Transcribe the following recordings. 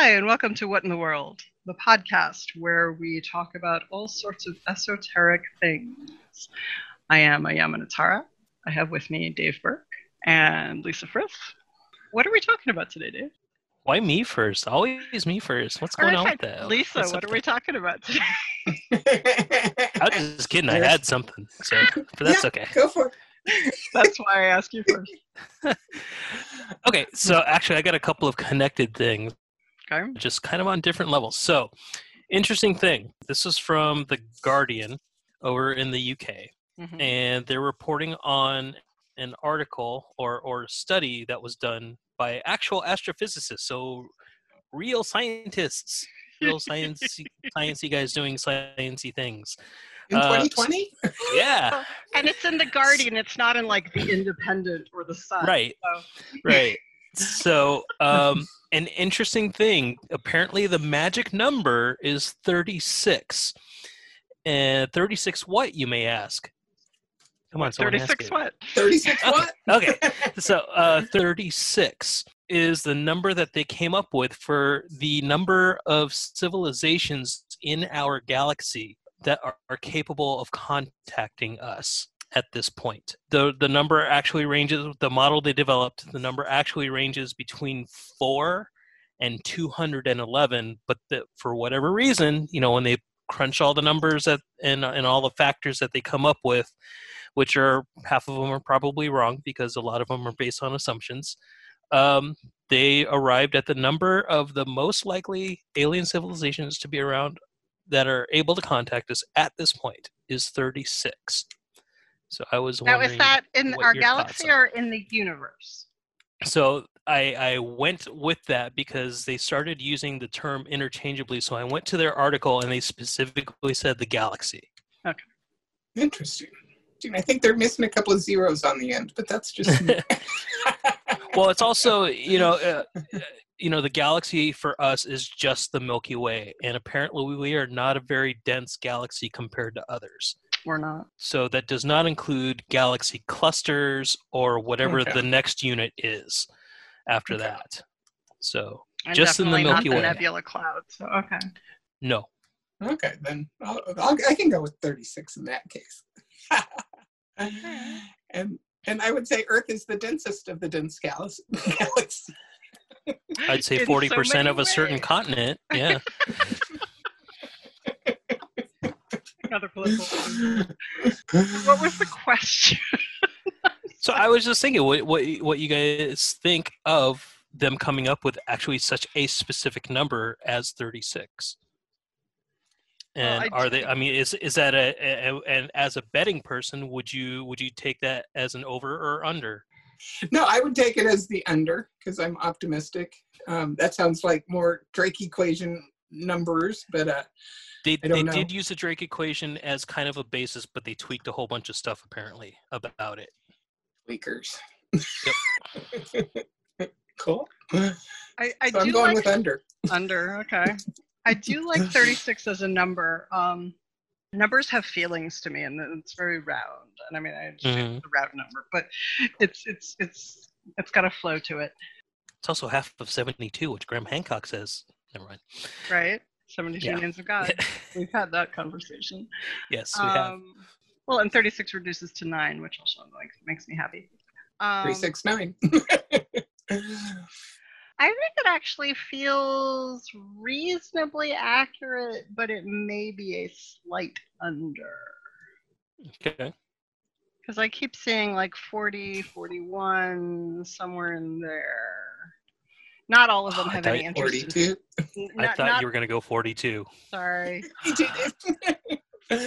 and welcome to What in the World, the podcast where we talk about all sorts of esoteric things. I am Ayama Natara. I have with me Dave Burke and Lisa Frith. What are we talking about today, Dave? Why me first? Always me first. What's All going right, on fine. with that? Lisa, what are we talking about today? I was just kidding. I had something, but that's okay. Go for it. That's why I asked you first. Okay, so actually I got a couple of connected things, Okay. just kind of on different levels. So, interesting thing. This is from The Guardian over in the UK, Mhm. and they're reporting on an article or study that was done by actual astrophysicists, so real scientists, real sciencey guys doing sciencey things. In 2020? Yeah. And it's in The Guardian. It's not in like The Independent or The Sun. Right. So. Right. So, an interesting thing. Apparently, the magic number is 36. And 36 what, you may ask? Come on, someone ask 36 it. what? 36 what? Okay. So, 36 is the number that they came up with for the number of civilizations in our galaxy that are capable of contacting us at this point. The number actually ranges, the model they developed, the number actually ranges between 4 and 211, but for whatever reason, when they crunch all the numbers and all the factors that they come up with, which are half of them are probably wrong because a lot of them are based on assumptions, they arrived at the number of the most likely alien civilizations to be around that are able to contact us at this point is 36. So I was wondering. Now, is that in what our your galaxy thoughts are. or in the universe? So I went with that because they started using the term interchangeably. So I went to their article and they specifically said the galaxy. Okay. Interesting. I think they're missing a couple of zeros on the end, but that's just me. Well, it's also, the galaxy for us is just the Milky Way. And apparently we are not a very dense galaxy compared to others. We're not. So that does not include galaxy clusters or whatever Okay. the next unit is after Okay. that. So And just in the definitely Milky not Way. the nebula cloud. So okay. No. Okay, then I can go with 36 in that case. And I would say Earth is the densest of the dense galaxy. I'd say In so 40% many of a certain ways. continent. Yeah. Another political. What was the question? So I was just thinking, what you guys think of them coming up with actually such a specific number as 36? And are they? I mean, is that and as a betting person, would you take that as an over or under? No, I would take it as the under because I'm optimistic. That sounds like more Drake equation numbers, but They don't know. did use the Drake equation as kind of a basis, but they tweaked a whole bunch of stuff apparently about it. Tweakers. Yep. Cool. I So I'm do going like with under. under. Okay. I do like 36 as a number. Numbers have feelings to me, and it's very round. And I mean, I just Mhm. it's a round number, but it's got a flow to it, It's also half of 72, which Graham Hancock says. Never mind. right? 72 Yeah. names of God. We've had that conversation. Yes, we have. Well, and 36 reduces to 9, which also makes me happy. 369. I think it actually feels reasonably accurate, but it may be a slight under. Okay. Because I keep seeing like 40, 41, somewhere in there. Not all of them I have thought any interest. 42. I thought you were going to go 42. Sorry. He did it.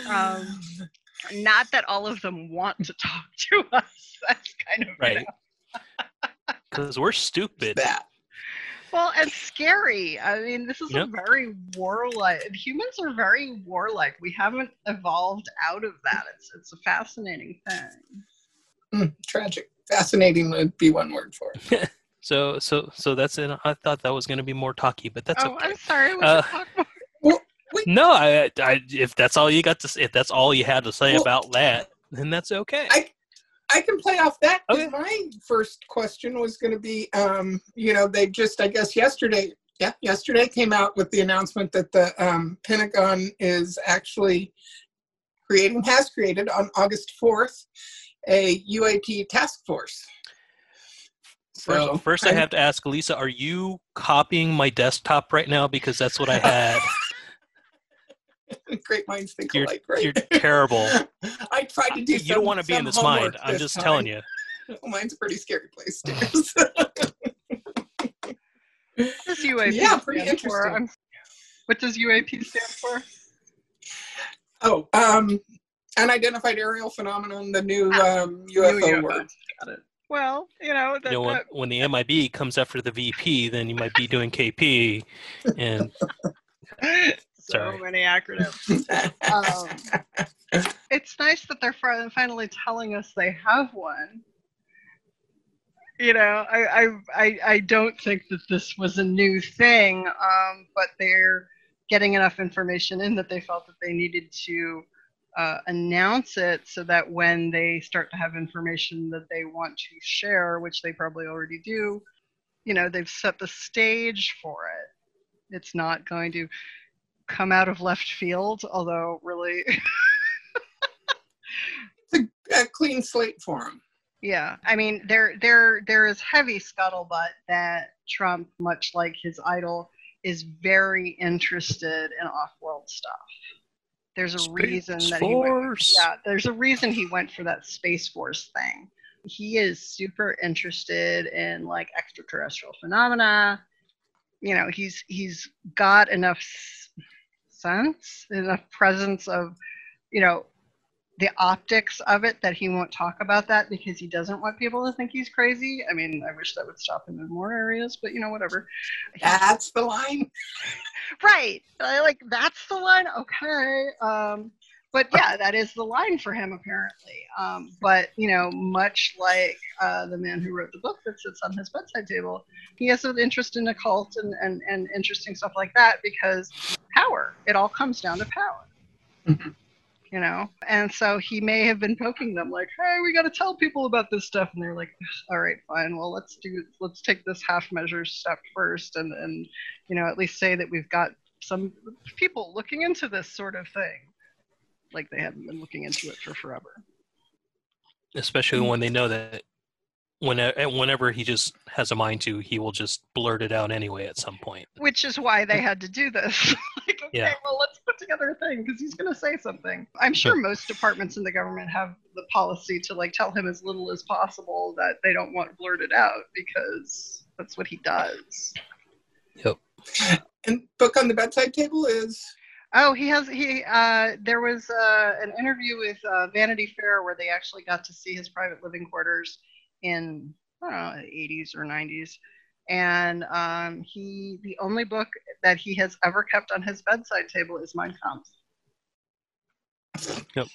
Not that all of them want to talk to us. That's kind of Right. Because we're stupid. That. Well, and scary. I mean, this is Yep. a very warlike. Humans are very warlike. We haven't evolved out of that. It's a fascinating thing. Tragic. Fascinating would be one word for it. So that's it. I thought that was going to be more talky, but that's okay. I'm sorry. We should talk more. No, I if that's all you got to if that's all you had to say about that, then that's okay. I can play off that. Okay. My first question was going to be, they just, I guess yesterday Yeah, yesterday came out with the announcement that the Pentagon is actually has created on August 4th a UAP task force. So First I have to ask, Lisa, are you copying my desktop right now? Because that's what I had. Great minds think alike, right? You're terrible. I tried to do You don't want to be in this mind. I'm just telling you. Mine's a pretty scary place, too. What does UAP Yeah, pretty stand for? interesting. What does UAP stand for? Oh, unidentified aerial phenomenon, the new UFO word. Got it. Well, When the MIB comes after the VP, then you might be doing KP. And so many acronyms. It's nice that they're finally telling us they have one. I don't think that this was a new thing, but they're getting enough information in that they felt that they needed to announce it so that when they start to have information that they want to share, which they probably already do, they've set the stage for it. It's not going to come out of left field, although really it's a clean slate for them. Yeah, I mean, there is heavy scuttlebutt that Trump, much like his idol, is very interested in off-world stuff. There's a reason that he went. Yeah, there's a reason he went for that Space Force thing. He is super interested in like extraterrestrial phenomena. He's got enough sense, enough presence of, the optics of it that he won't talk about that because he doesn't want people to think he's crazy. I mean, I wish that would stop him in more areas, but whatever. That's the line. Right. That's the line. Okay. But yeah, that is the line for him apparently. But much like the man who wrote the book that sits on his bedside table, he has an interest in occult and interesting stuff like that because power. It all comes down to power. Mm-hmm. And so he may have been poking them like, hey, we got to tell people about this stuff. And they're like, all right, fine. Well, let's take this half measure step first and at least say that we've got some people looking into this sort of thing. Like they haven't been looking into it for forever. Especially when they know that whenever he just has a mind to, he will just blurt it out anyway at some point. Which is why they had to do this. Well, let's put together a thing because he's going to say something. I'm sure most departments in the government have the policy to tell him as little as possible that they don't want blurted out because that's what he does. Yep. And book on the bedside table is? Oh, there was an interview with Vanity Fair where they actually got to see his private living quarters in, I don't know, the 80s or 90s. And the only book that he has ever kept on his bedside table is Mein Kampf. Yep.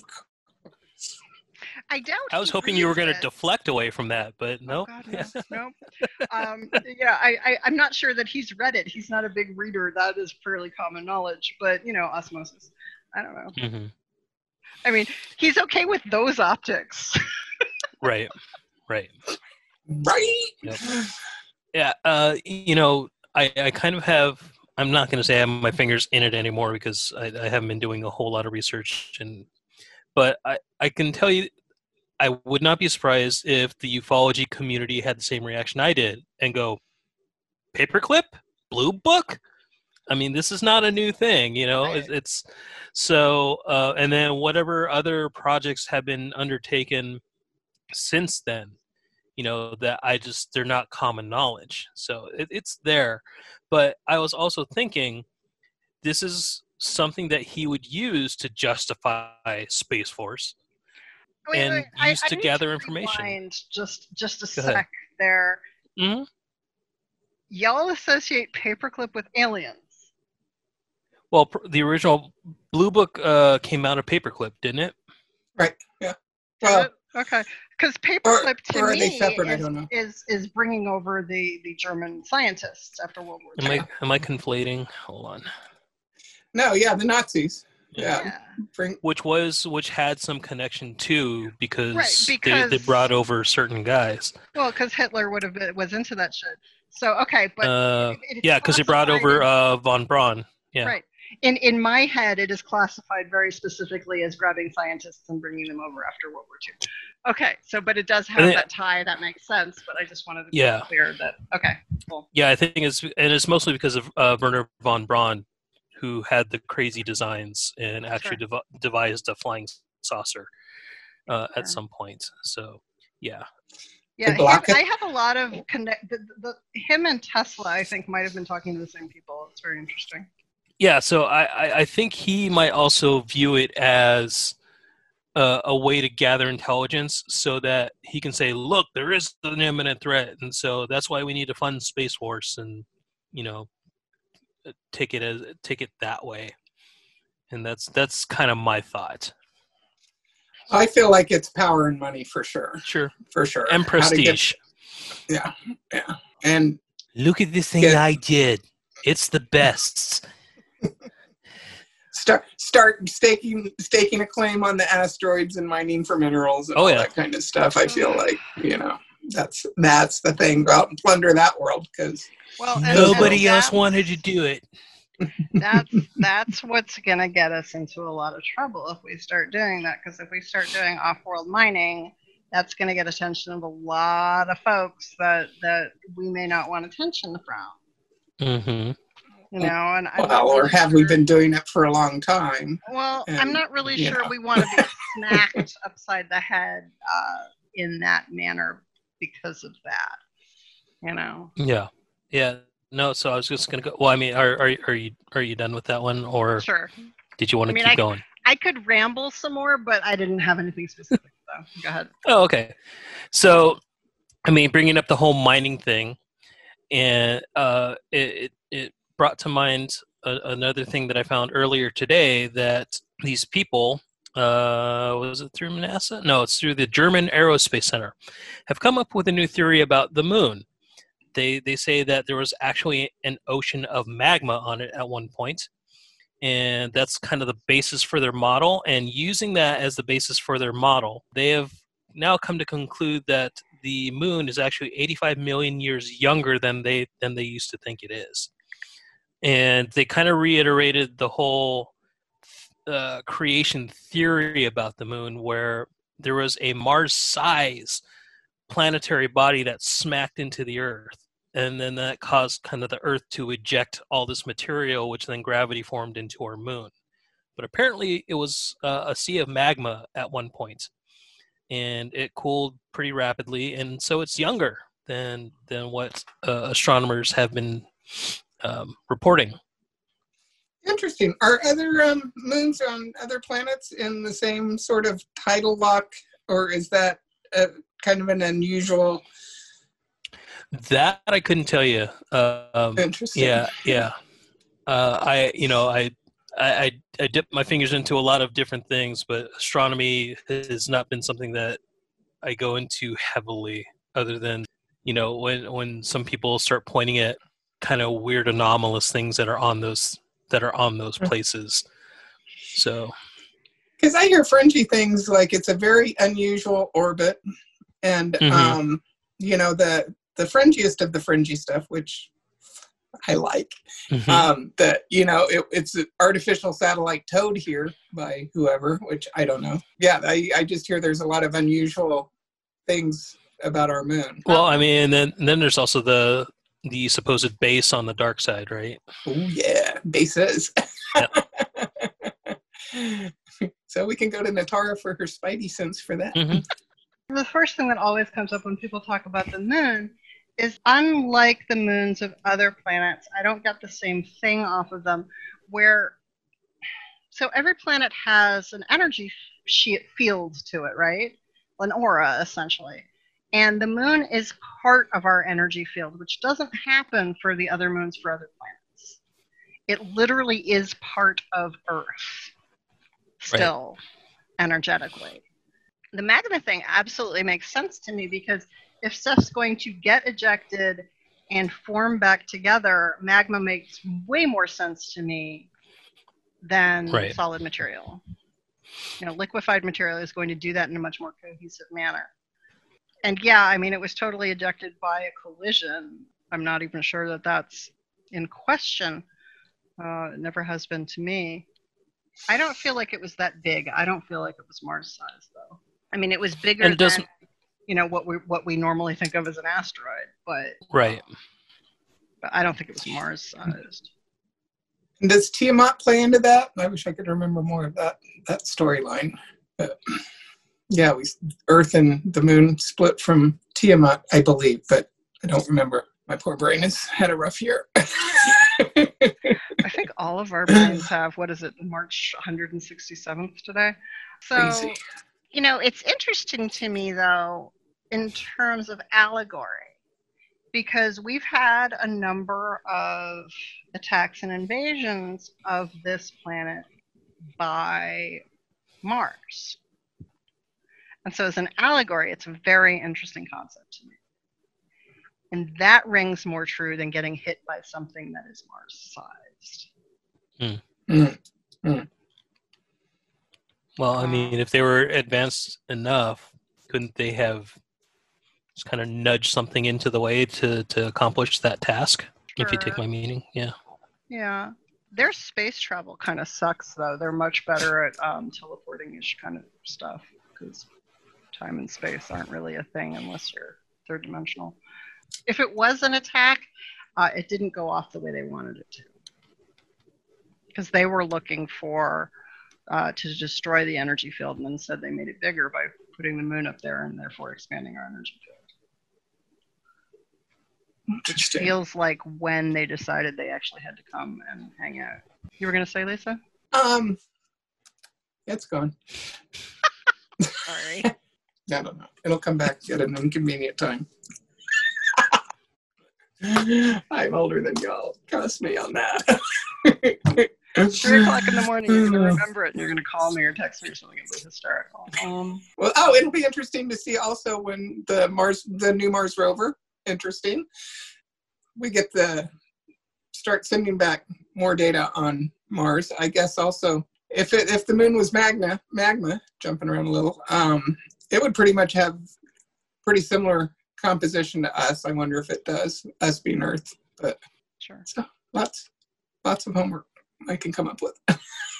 I was hoping you were going to deflect away from that, but no. Oh God, no. I'm not sure that he's read it. He's not a big reader. That is fairly common knowledge, but osmosis. I don't know. Mm-hmm. I mean, he's okay with those optics. Right. Yep. Yeah. I kind of have. I'm not going to say I have my fingers in it anymore because I haven't been doing a whole lot of research, but I can tell you, I would not be surprised if the ufology community had the same reaction I did and go, paperclip, blue book. I mean, this is not a new thing, It's so, and then whatever other projects have been undertaken since then, that they're not common knowledge. So it's there. But I was also thinking this is something that he would use to justify Space Force and use to gather information. Just a sec there. Mm-hmm. Y'all associate paperclip with aliens. Well, the original Blue Book came out of paperclip, didn't it? Right. Yeah. Well, okay. Because paperclip to me they separate? I don't know. is bringing over the German scientists after World War II. Am I conflating? Hold on. No, yeah, the Nazis. Yeah. Which had some connection too because they brought over certain guys. Well, because Hitler was into that shit. So, okay, but yeah, because he brought over von Braun. Yeah. Right. In my head, it is classified very specifically as grabbing scientists and bringing them over after World War II. Okay, so but it does have that tie. That makes sense. But I just wanted to be clear that okay, cool. Yeah, I think it's mostly because of Werner von Braun, who had the crazy designs and actually devised a flying saucer at some point. So yeah. Yeah, I have a lot of him and Tesla, I think, might have been talking to the same people. It's very interesting. Yeah, so I think he might also view it as a way to gather intelligence so that he can say, look, there is an imminent threat, and so that's why we need to fund Space Force and, take it that way. And that's kind of my thought. I feel like it's power and money for sure. Sure. For sure. And prestige. Yeah. And look at this thing I did. It's the best. Start staking a claim on the asteroids and mining for minerals and all that kind of stuff. I feel like that's the thing. Go out and plunder that world because nobody else wanted to do it. That's what's gonna get us into a lot of trouble if we start doing that. Because if we start doing off-world mining, that's gonna get attention of a lot of folks that we may not want attention from. Mm-hmm. And or have we been doing it for a long time? Well, I'm not really sure we want to be smacked upside the head in that manner because of that. Yeah. No, so I was just gonna go. Well, I mean, are you done with that one, or sure? Did you want to keep going? I could ramble some more, but I didn't have anything specific. So go ahead. Oh, okay. So, I mean, bringing up the whole mining thing, and it brought to mind another thing that I found earlier today, that these people, was it through NASA? No, it's through the German Aerospace Center, have come up with a new theory about the moon. They say that there was actually an ocean of magma on it at one point, and that's kind of the basis for their model. And using that as the basis for their model, they have now come to conclude that the moon is actually 85 million years younger than they used to think it is. And they kind of reiterated the whole creation theory about the moon, where there was a Mars-size planetary body that smacked into the Earth, and then that caused kind of the Earth to eject all this material, which then gravity formed into our moon. But apparently it was a sea of magma at one point, and it cooled pretty rapidly, and so it's younger than what astronomers have been reporting. Interesting. Are other moons on other planets in the same sort of tidal lock, or is that kind of an unusual? That I couldn't tell you. Interesting. Yeah. I dip my fingers into a lot of different things, but astronomy has not been something that I go into heavily, other than, when some people start pointing at kind of weird anomalous things that are on those places. So, because I hear fringy things like it's a very unusual orbit, and the fringiest of the fringy stuff, which I like, that it's an artificial satellite towed here by whoever, which I don't know. Yeah, I just hear there's a lot of unusual things about our moon. Well, I mean, and then there's also the supposed base on the dark side, right? Oh yeah, bases. Yep. So we can go to Natara for her spidey sense for that. Mm-hmm. The first thing that always comes up when people talk about the moon is, unlike the moons of other planets, I don't get the same thing off of them, so every planet has an energy field to it, right? An aura, essentially. And the moon is part of our energy field, which doesn't happen for the other moons for other planets. It literally is part of Earth still, energetically. The magma thing absolutely makes sense to me, because if stuff's going to get ejected and form back together, magma makes way more sense to me than solid material. Liquefied material is going to do that in a much more cohesive manner. And yeah, I mean, it was totally ejected by a collision, I'm not even sure that that's in question. It never has been to me. I don't feel like it was that big. I don't feel like it was Mars size, though. I mean, it was bigger And it than doesn't what we normally think of as an asteroid, but right. I don't think it was Mars sized. And does Tiamat play into that? I wish I could remember more of that storyline. But yeah, Earth and the Moon split from Tiamat, I believe, but I don't remember. My poor brain has had a rough year. I think all of our brains have, what is it, March 167th today? So, Crazy. It's interesting to me, though, in terms of allegory, because we've had a number of attacks and invasions of this planet by Mars. And so as an allegory, it's a very interesting concept to me. And that rings more true than getting hit by something that is Mars-sized. Well, I mean, if they were advanced enough, couldn't they have just kind of nudged something into the way to accomplish that task? Sure. If you take my meaning, yeah. Yeah. Their space travel kind of sucks, though. They're much better at teleporting-ish kind of stuff, because time and space aren't really a thing unless you're third-dimensional. If it was an attack, it didn't go off the way they wanted it to, because they were looking for to destroy the energy field, and instead they made it bigger by putting the moon up there and therefore expanding our energy field. Which feels like when they decided they actually had to come and hang out. You were going to say, Lisa? It's gone. Sorry. I don't know. It'll come back at an inconvenient time. I'm older than y'all. Trust me on that. 3 o'clock in the morning, you're going to remember it, and you're going to call me or text me or something. It'll be hysterical. Well, it'll be interesting to see also when the new Mars rover, interesting, we get to start sending back more data on Mars. I guess also, if the moon was magma, jumping around a little, it would pretty much have pretty similar composition to us. I wonder if it does, us being Earth. But sure. So lots of homework I can come up with.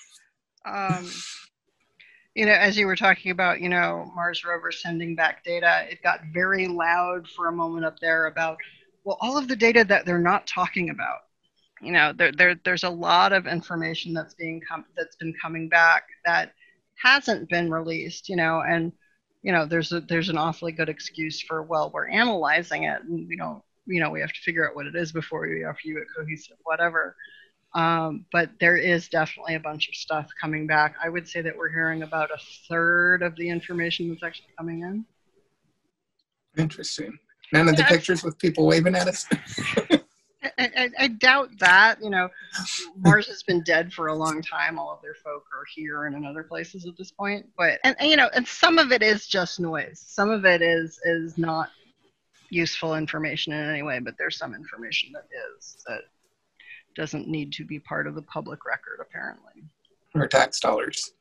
As you were talking about, Mars rover sending back data, it got very loud for a moment up there about, well, all of the data that they're not talking about. There's a lot of information that's been coming back that hasn't been released, and there's an awfully good excuse for, well, we're analyzing it, and we have to figure out what it is before we offer you a cohesive whatever. But there is definitely a bunch of stuff coming back. I would say that we're hearing about 1/3 of the information that's actually coming in. Interesting. None of the pictures with people waving at us. I doubt that. Mars has been dead for a long time. All of their folk are here and in other places at this point. But and some of it is just noise. Some of it is not useful information in any way. But there's some information that doesn't need to be part of the public record, apparently. Or tax dollars,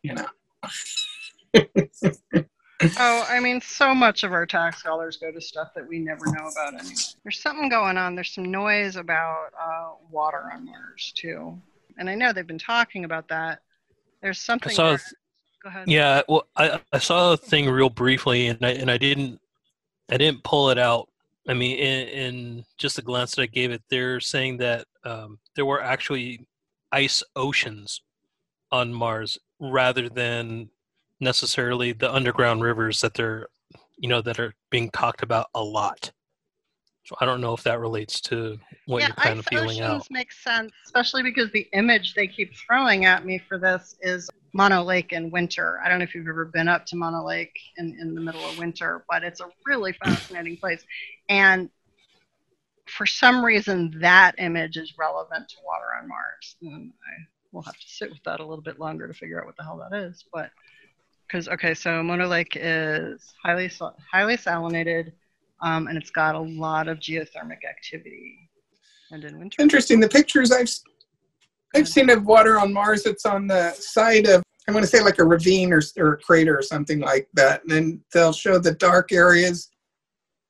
Oh, I mean, so much of our tax dollars go to stuff that we never know about anyway. There's something going on. There's some noise about water on Mars, too. And I know they've been talking about that. There's something... Go ahead. Yeah, well, I saw a thing real briefly, and I didn't pull it out. I mean, in just a glance that I gave it, they're saying that there were actually ice oceans on Mars rather than necessarily the underground rivers that that are being talked about a lot. So I don't know if that relates to what you're kind of feeling out. Ice oceans make sense, especially because the image they keep throwing at me for this is Mono Lake in winter. I don't know if you've ever been up to Mono Lake in the middle of winter, but it's a really fascinating place. And for some reason, that image is relevant to water on Mars. And I will have to sit with that a little bit longer to figure out what the hell that is. But so Mono Lake is highly salinated, and it's got a lot of geothermic activity. And in winter, interesting. The pictures I've seen of water on Mars, it's on the side of, I want to say like a ravine or a crater or something like that. And then they'll show the dark areas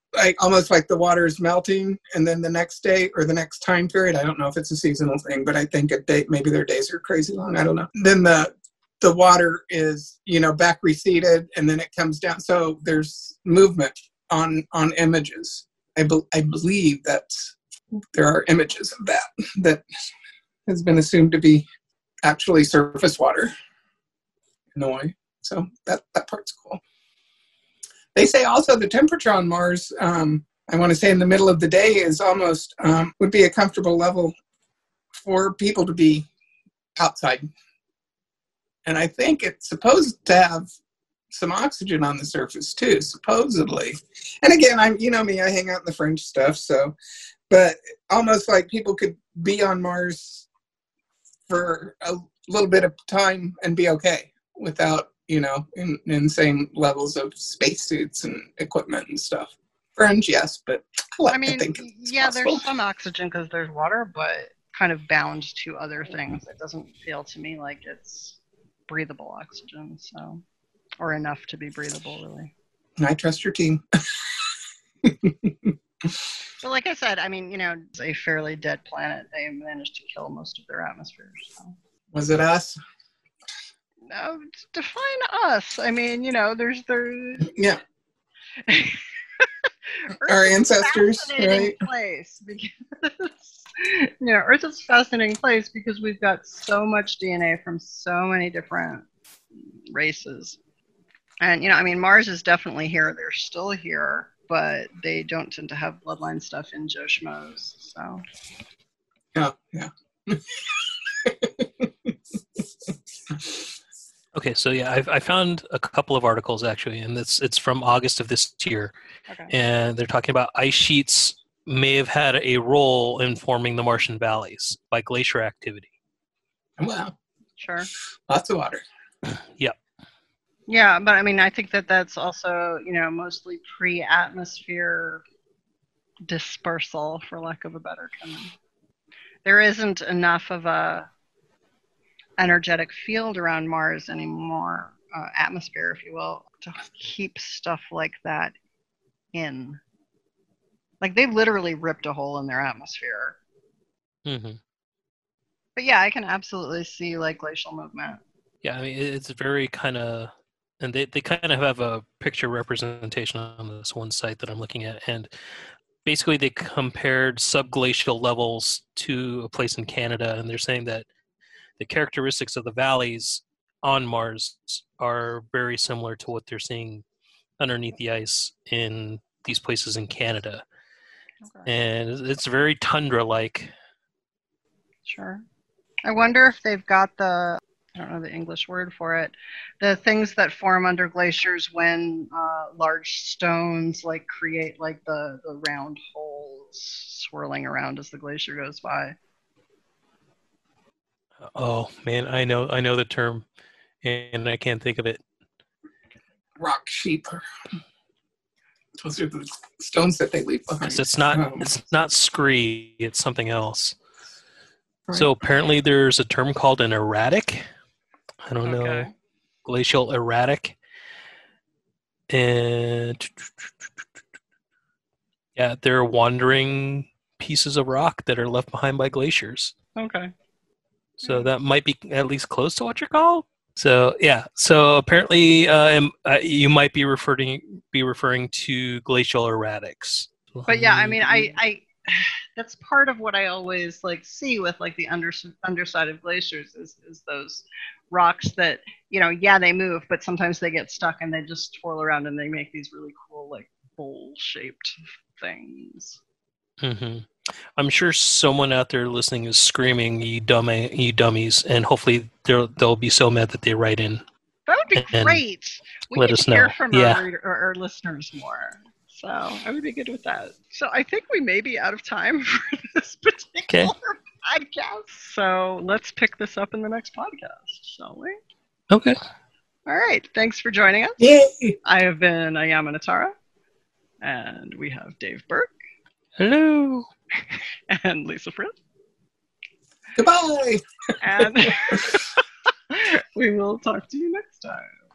like almost like the water is melting, and then the next day or the next time period, I don't know if it's a seasonal thing, but I think a day, maybe their days are crazy long, I don't know. Then the water is, back receded, and then it comes down. So there's movement on images. I believe that there are images of that has been assumed to be actually surface water in a way. So that part's cool. They say also the temperature on Mars, I want to say in the middle of the day, is almost, would be a comfortable level for people to be outside. And I think it's supposed to have some oxygen on the surface too, supposedly. And again, me, I hang out in the fringe stuff, so, but almost like people could be on Mars for a little bit of time and be okay without, insane levels of spacesuits and equipment and stuff. Fringe, yes, but I think it's possible. There's some oxygen because there's water, but kind of bound to other things. It doesn't feel to me like it's breathable oxygen, so, or enough to be breathable, really. I trust your team. But like I said, it's a fairly dead planet. They managed to kill most of their atmosphere. So. Was it us? No, define us. There's yeah. Our ancestors, right? Place because Earth is a fascinating place because we've got so much DNA from so many different races, and Mars is definitely here. They're still here, but they don't tend to have bloodline stuff in Joe Schmoes. So. Yeah. Okay, so yeah, I found a couple of articles actually, and it's from August of this year, and they're talking about ice sheets may have had a role in forming the Martian valleys by glacier activity. Wow. Sure. Lots of water. Yep. Yeah, but I think that's also, mostly pre-atmosphere dispersal, for lack of a better term. There isn't enough of a energetic field around Mars anymore, atmosphere, if you will, to keep stuff like that in. Like, they literally ripped a hole in their atmosphere. Mm-hmm. But yeah, I can absolutely see, glacial movement. Yeah, it's very kind of, and they kind of have a picture representation on this one site that I'm looking at, and basically they compared subglacial levels to a place in Canada, and they're saying that the characteristics of the valleys on Mars are very similar to what they're seeing underneath the ice in these places in Canada. Okay. And it's very tundra-like. Sure. I wonder if they've got I don't know the English word for it, the things that form under glaciers when large stones create the round holes swirling around as the glacier goes by. Oh man, I know the term, and I can't think of it. Rock sheep. Those are the stones that they leave behind. It's not scree. It's something else. Right. So apparently, there's a term called an erratic. I don't know, glacial erratic, and yeah, they're wandering pieces of rock that are left behind by glaciers. Okay. So that might be at least close to what you're called. So yeah. So apparently, you might be referring to glacial erratics. But yeah, I that's part of what I always see with the underside of glaciers is those rocks that they move, but sometimes they get stuck and they just twirl around and they make these really cool bowl-shaped things. Mm-hmm. I'm sure someone out there listening is screaming, you dummies, and hopefully they'll be so mad that they write in. That would be great. We let need us to know. hear from our listeners more. So I would be good with that. So I think we may be out of time for this particular podcast. So let's pick this up in the next podcast, shall we? Okay. All right. Thanks for joining us. Yay! I have been Ayama Natara, and we have Dave Burke. Hello. And Lisa Friend. Goodbye. And we will talk to you next time.